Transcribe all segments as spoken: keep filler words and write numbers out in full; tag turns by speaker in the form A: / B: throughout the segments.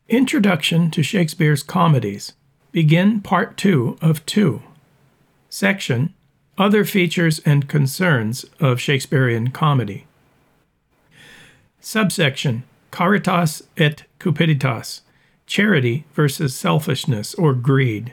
A: Introduction to Shakespeare's Comedies. Begin Part two of two. Section Other Features and Concerns of Shakespearean Comedy. Subsection Caritas et Cupiditas. Charity versus selfishness or greed.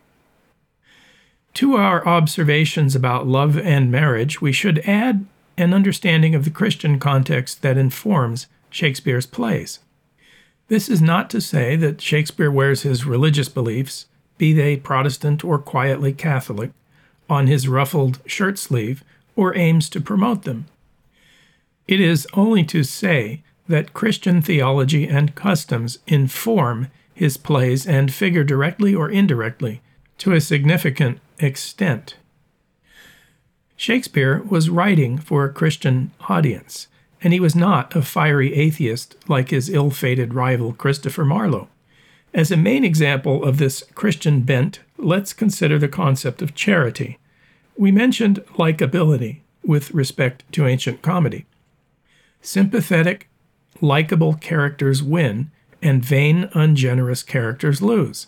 A: To our observations about love and marriage, we should add an understanding of the Christian context that informs Shakespeare's plays. This is not to say that Shakespeare wears his religious beliefs, be they Protestant or quietly Catholic, on his ruffled shirt sleeve or aims to promote them. It is only to say that Christian theology and customs inform his plays and figure directly or indirectly to a significant extent. Shakespeare was writing for a Christian audience, and he was not a fiery atheist like his ill-fated rival Christopher Marlowe. As a main example of this Christian bent, let's consider the concept of charity. We mentioned likability with respect to ancient comedy. Sympathetic, likable characters win, and vain, ungenerous characters lose.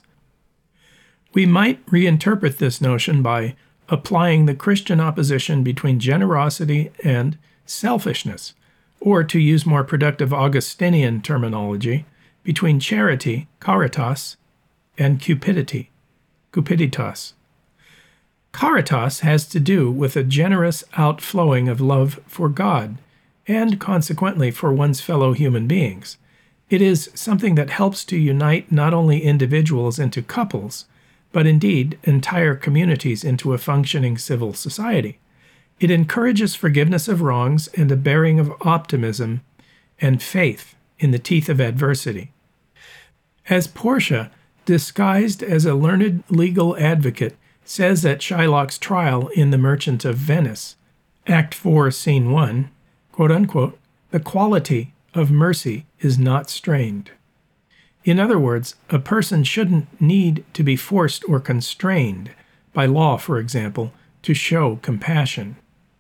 A: We might reinterpret this notion by applying the Christian opposition between generosity and selfishness, or to use more productive Augustinian terminology, between charity, caritas, and cupidity, cupiditas. Caritas has to do with a generous outflowing of love for God, and consequently for one's fellow human beings. It is something that helps to unite not only individuals into couples, but indeed entire communities into a functioning civil society. It encourages forgiveness of wrongs and a bearing of optimism and faith in the teeth of adversity. As Portia, disguised as a learned legal advocate, says at Shylock's trial in The Merchant of Venice, Act four, Scene one, quote unquote, "The quality of mercy is not strained." In other words, a person shouldn't need to be forced or constrained, by law for example, to show compassion.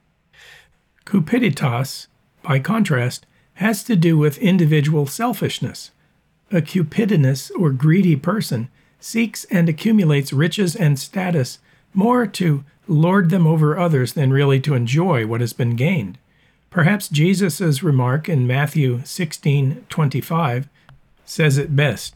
A: Cupiditas, by contrast, has to do with individual selfishness. A cupidinous or greedy person seeks and accumulates riches and status more to lord them over others than really to enjoy what has been gained. Perhaps Jesus' remark in Matthew sixteen twenty-five says it best.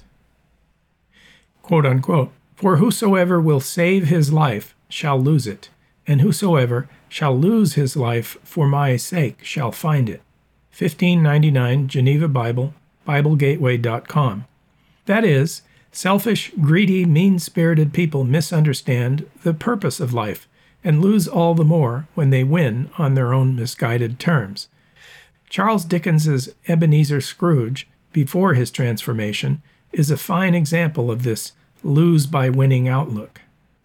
A: Quote unquote, "For whosoever will save his life shall lose it, and whosoever shall lose his life for my sake shall find it." fifteen ninety-nine Geneva Bible, Bible Gateway dot com. That is, selfish, greedy, mean-spirited people misunderstand the purpose of life and lose all the more when they win on their own misguided terms. Charles Dickens's Ebenezer Scrooge, before his transformation, is a fine example of this lose-by-winning outlook.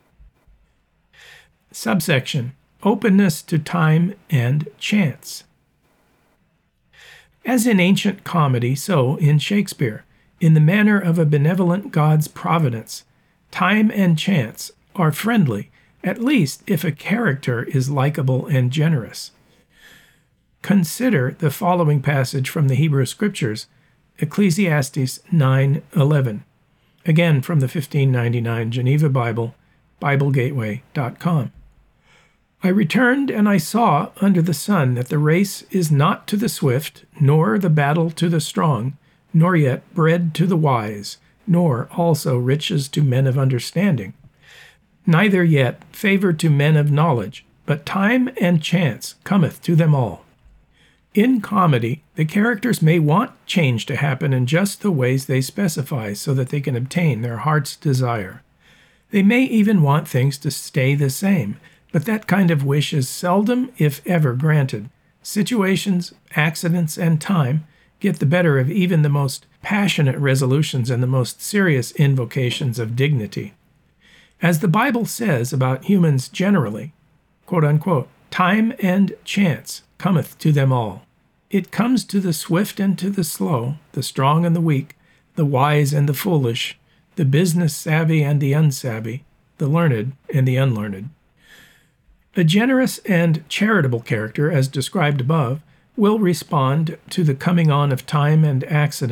A: Subsection Openness to time and chance. As in ancient comedy, so in Shakespeare, in the manner of a benevolent God's providence, time and chance are friendly, at least if a character is likable and generous. Consider the following passage from the Hebrew Scriptures, Ecclesiastes nine eleven, again from the fifteen ninety-nine Geneva Bible, Bible Gateway dot com. "I returned, and I saw under the sun that the race is not to the swift, nor the battle to the strong, nor yet bread to the wise, nor also riches to men of understanding, neither yet favor to men of knowledge, but time and chance cometh to them all." In comedy, the characters may want change to happen in just the ways they specify so that they can obtain their heart's desire. They may even want things to stay the same, but that kind of wish is seldom, if ever, granted. Situations, accidents, and time get the better of even the most passionate resolutions and the most serious invocations of dignity. As the Bible says about humans generally, quote unquote, "Time and chance cometh to them all. It comes to the swift and to the slow, the strong and the weak, the wise and the foolish, the business savvy and the unsavvy, the learned and the unlearned." A generous and charitable character, as described above, will respond to the coming on of time and accident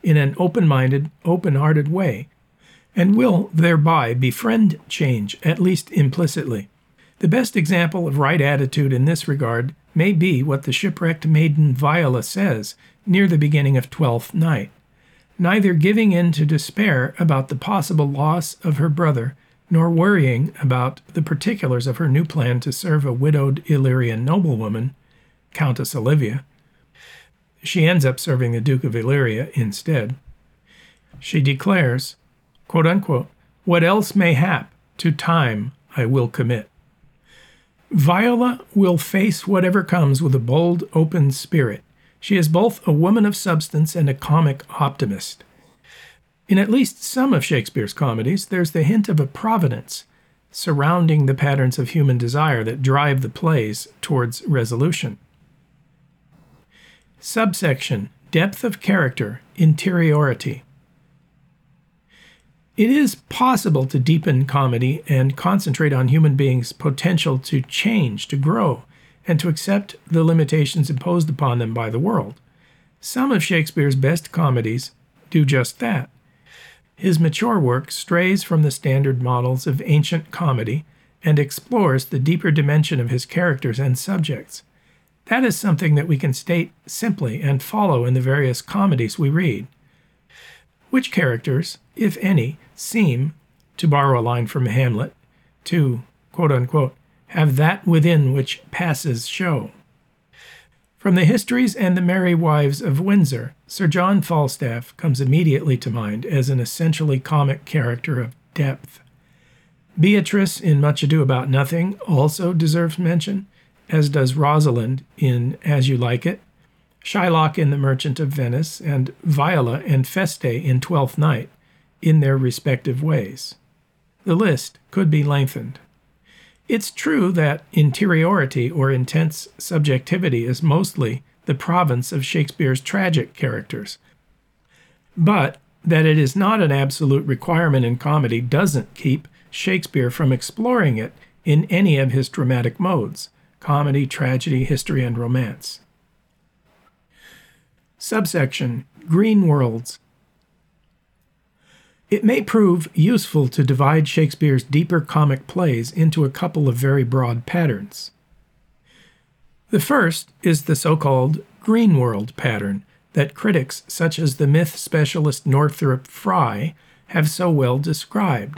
A: in an open-minded, open-hearted way, and will thereby befriend change, at least implicitly. The best example of right attitude in this regard may be what the shipwrecked maiden Viola says near the beginning of Twelfth Night. Neither giving in to despair about the possible loss of her brother, nor worrying about the particulars of her new plan to serve a widowed Illyrian noblewoman, Countess Olivia. She ends up serving the Duke of Illyria instead. She declares, quote unquote, "What else may hap, to time I will commit." Viola will face whatever comes with a bold, open spirit. She is both a woman of substance and a comic optimist. In at least some of Shakespeare's comedies, there's the hint of a providence surrounding the patterns of human desire that drive the plays towards resolution. Subsection: Depth of Character, Interiority. It is possible to deepen comedy and concentrate on human beings' potential to change, to grow, and to accept the limitations imposed upon them by the world. Some of Shakespeare's best comedies do just that. His mature work strays from the standard models of ancient comedy and explores the deeper dimension of his characters and subjects. That is something that we can state simply and follow in the various comedies we read. Which characters, if any, seem, to borrow a line from Hamlet, to, quote unquote, have that within which passes show? From the Histories and the Merry Wives of Windsor, Sir John Falstaff comes immediately to mind as an essentially comic character of depth. Beatrice in Much Ado About Nothing also deserves mention, as does Rosalind in As You Like It, Shylock in The Merchant of Venice, and Viola and Feste in Twelfth Night, in their respective ways. The list could be lengthened. It's true that interiority or intense subjectivity is mostly the province of Shakespeare's tragic characters, but that it is not an absolute requirement in comedy doesn't keep Shakespeare from exploring it in any of his dramatic modes: comedy, tragedy, history, and romance. Subsection: Green Worlds. It may prove useful to divide Shakespeare's deeper comic plays into a couple of very broad patterns. The first is the so-called green world pattern that critics such as the myth specialist Northrop Frye have so well described.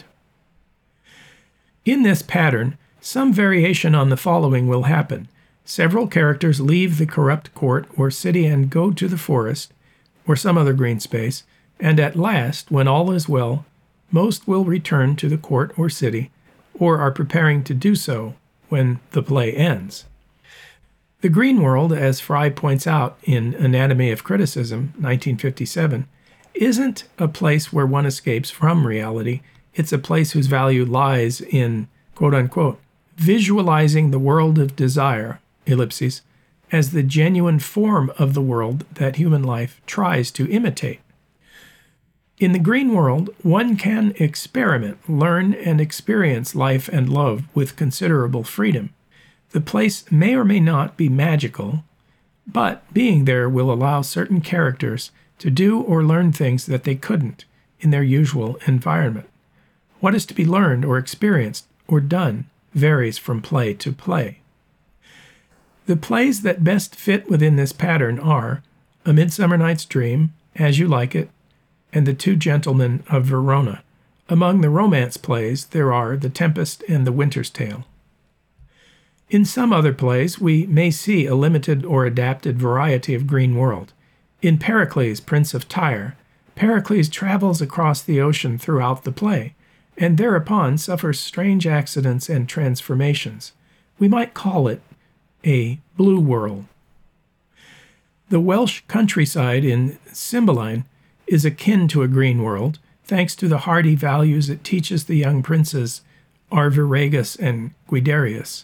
A: In this pattern, some variation on the following will happen. Several characters leave the corrupt court or city and go to the forest or some other green space, and at last, when all is well, most will return to the court or city, or are preparing to do so when the play ends. The green world, as Frye points out in Anatomy of Criticism, nineteen fifty-seven, isn't a place where one escapes from reality. It's a place whose value lies in, quote-unquote, visualizing the world of desire, ellipses, as the genuine form of the world that human life tries to imitate. In the green world, one can experiment, learn, and experience life and love with considerable freedom. The place may or may not be magical, but being there will allow certain characters to do or learn things that they couldn't in their usual environment. What is to be learned or experienced or done varies from play to play. The plays that best fit within this pattern are A Midsummer Night's Dream, As You Like It, and The Two Gentlemen of Verona. Among the romance plays, there are The Tempest and The Winter's Tale. In some other plays, we may see a limited or adapted variety of green world. In Pericles, Prince of Tyre, Pericles travels across the ocean throughout the play, and thereupon suffers strange accidents and transformations. We might call it a blue world. The Welsh countryside in Cymbeline is akin to a green world, thanks to the hardy values it teaches the young princes Arviragus and Guiderius.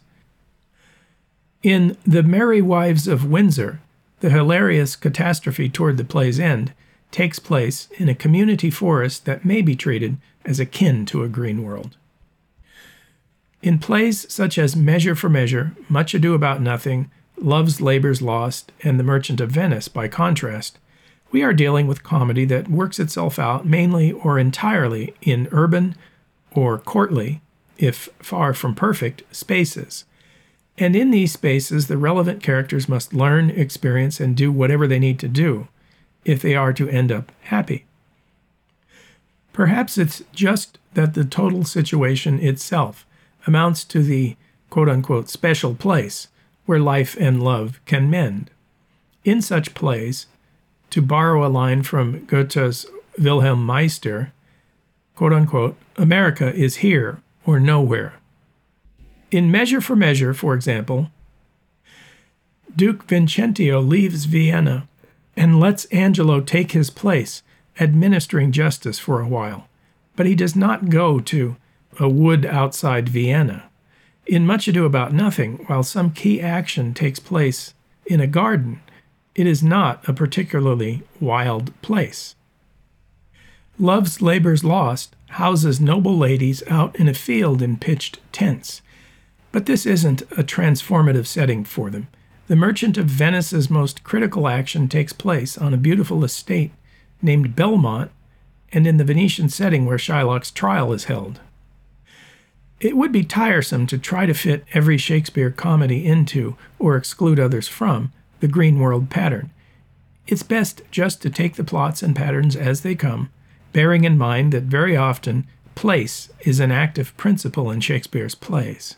A: In The Merry Wives of Windsor, the hilarious catastrophe toward the play's end takes place in a community forest that may be treated as akin to a green world. In plays such as Measure for Measure, Much Ado About Nothing, Love's Labour's Lost, and The Merchant of Venice, by contrast, we are dealing with comedy that works itself out mainly or entirely in urban or courtly, if far from perfect, spaces. And in these spaces, the relevant characters must learn, experience, and do whatever they need to do if they are to end up happy. Perhaps it's just that the total situation itself amounts to the quote-unquote special place where life and love can mend. In such plays, to borrow a line from Goethe's Wilhelm Meister, quote-unquote, America is here or nowhere. In Measure for Measure, for example, Duke Vincentio leaves Vienna and lets Angelo take his place, administering justice for a while, but he does not go to a wood outside Vienna. In Much Ado About Nothing, while some key action takes place in a garden, it is not a particularly wild place. Love's Labour's Lost houses noble ladies out in a field in pitched tents, but this isn't a transformative setting for them. The Merchant of Venice's most critical action takes place on a beautiful estate named Belmont and in the Venetian setting where Shylock's trial is held. It would be tiresome to try to fit every Shakespeare comedy into, or exclude others from, the Green World pattern. It's best just to take the plots and patterns as they come, bearing in mind that very often place is an active principle in Shakespeare's plays.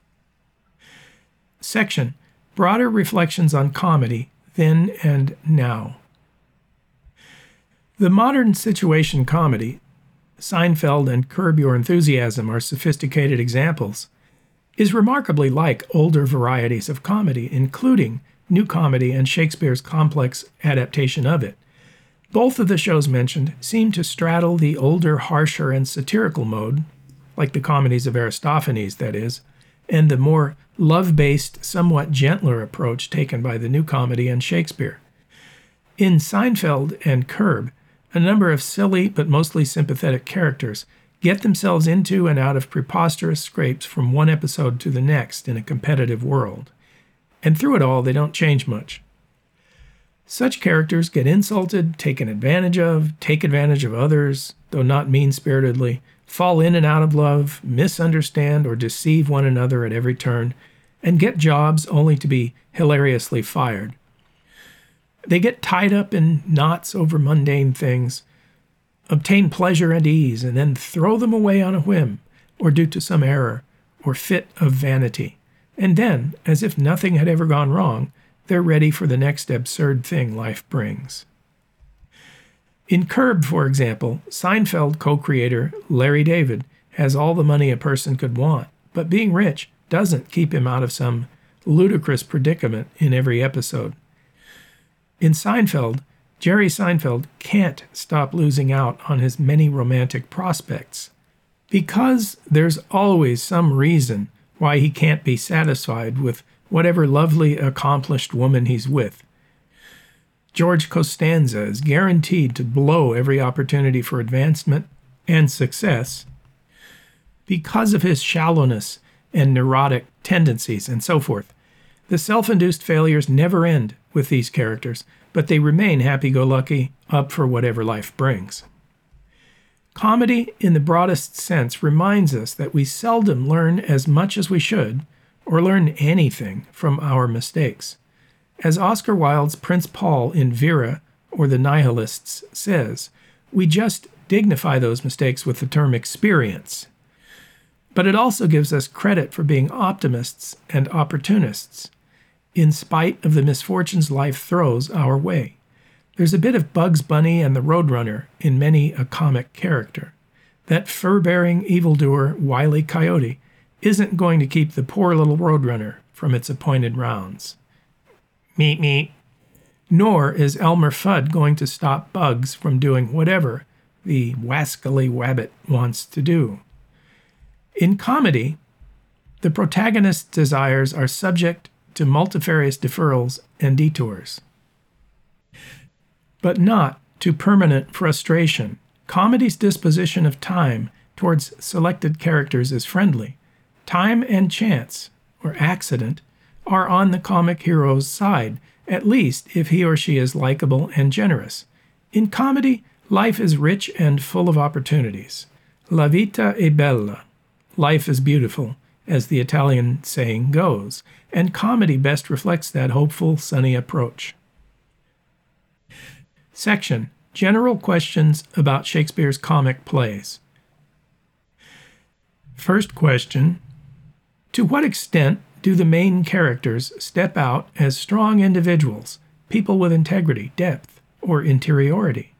A: Section: Broader Reflections on Comedy, Then and Now. The modern situation comedy, Seinfeld and Curb Your Enthusiasm are sophisticated examples, is remarkably like older varieties of comedy, including New Comedy and Shakespeare's complex adaptation of it. Both of the shows mentioned seem to straddle the older, harsher, and satirical mode, like the comedies of Aristophanes, that is, and the more love-based, somewhat gentler approach taken by the New Comedy and Shakespeare. In Seinfeld and Curb, a number of silly but mostly sympathetic characters get themselves into and out of preposterous scrapes from one episode to the next in a competitive world. And through it all, they don't change much. Such characters get insulted, taken advantage of, take advantage of others, though not mean-spiritedly, fall in and out of love, misunderstand or deceive one another at every turn, and get jobs only to be hilariously fired. They get tied up in knots over mundane things, obtain pleasure and ease, and then throw them away on a whim, or due to some error, or fit of vanity. And then, as if nothing had ever gone wrong, they're ready for the next absurd thing life brings. In Curb, for example, Seinfeld co-creator Larry David has all the money a person could want, but being rich doesn't keep him out of some ludicrous predicament in every episode. In Seinfeld, Jerry Seinfeld can't stop losing out on his many romantic prospects, because there's always some reason why he can't be satisfied with whatever lovely, accomplished woman he's with. George Costanza is guaranteed to blow every opportunity for advancement and success because of his shallowness and neurotic tendencies and so forth. The self-induced failures never end with these characters, but they remain happy-go-lucky, up for whatever life brings. Comedy, in the broadest sense, reminds us that we seldom learn as much as we should, or learn anything from our mistakes. As Oscar Wilde's Prince Paul in Vera, or The Nihilists, says, we just dignify those mistakes with the term experience. But it also gives us credit for being optimists and opportunists, in spite of the misfortunes life throws our way. There's a bit of Bugs Bunny and the Roadrunner in many a comic character. That fur-bearing evildoer, Wile E. Coyote, isn't going to keep the poor little Roadrunner from its appointed rounds. Meet me. Nor is Elmer Fudd going to stop Bugs from doing whatever the wascally wabbit wants to do. In comedy, the protagonist's desires are subject to multifarious deferrals and detours, but not to permanent frustration. Comedy's disposition of time towards selected characters is friendly. Time and chance, or accident, are on the comic hero's side, at least if he or she is likable and generous. In comedy, life is rich and full of opportunities. La vita è bella. Life is beautiful, as the Italian saying goes, and comedy best reflects that hopeful, sunny approach. Section: General questions about Shakespeare's comic plays. First question: to what extent do the main characters step out as strong individuals, people with integrity, depth, or interiority?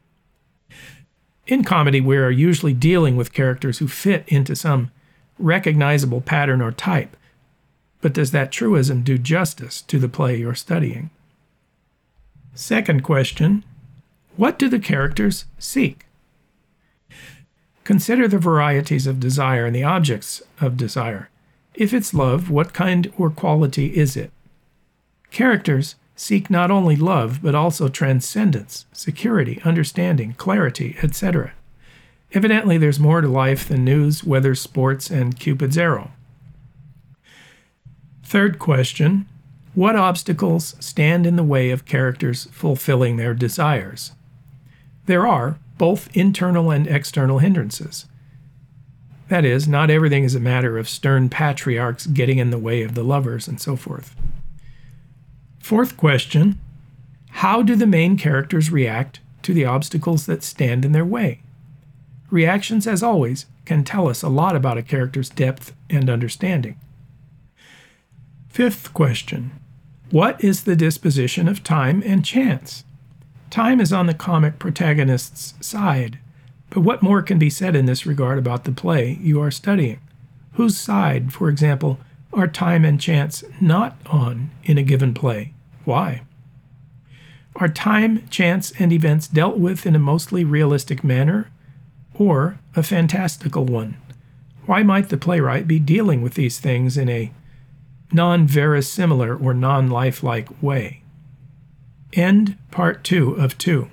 A: In comedy, we are usually dealing with characters who fit into some recognizable pattern or type, but does that truism do justice to the play you're studying? Second question: what do the characters seek? Consider the varieties of desire and the objects of desire. If it's love, what kind or quality is it? Characters seek not only love, but also transcendence, security, understanding, clarity, et cetera. Evidently, there's more to life than news, weather, sports, and Cupid's arrow. Third question: what obstacles stand in the way of characters fulfilling their desires? There are both internal and external hindrances. That is, not everything is a matter of stern patriarchs getting in the way of the lovers and so forth. Fourth question: how do the main characters react to the obstacles that stand in their way? Reactions, as always, can tell us a lot about a character's depth and understanding. Fifth question: what is the disposition of time and chance? Time is on the comic protagonist's side, but what more can be said in this regard about the play you are studying? Whose side, for example, are time and chance not on in a given play? Why? Are time, chance, and events dealt with in a mostly realistic manner, or a fantastical one? Why might the playwright be dealing with these things in a non-verisimilar or non-lifelike way? End part two of two.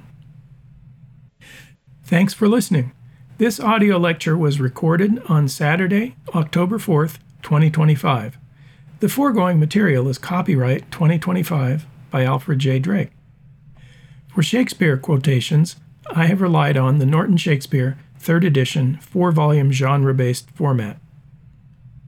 A: Thanks for listening. This audio lecture was recorded on Saturday, October fourth, twenty twenty-five. The foregoing material is copyright twenty twenty-five by Alfred J. Drake. For Shakespeare quotations, I have relied on the Norton Shakespeare third edition four-volume genre-based format.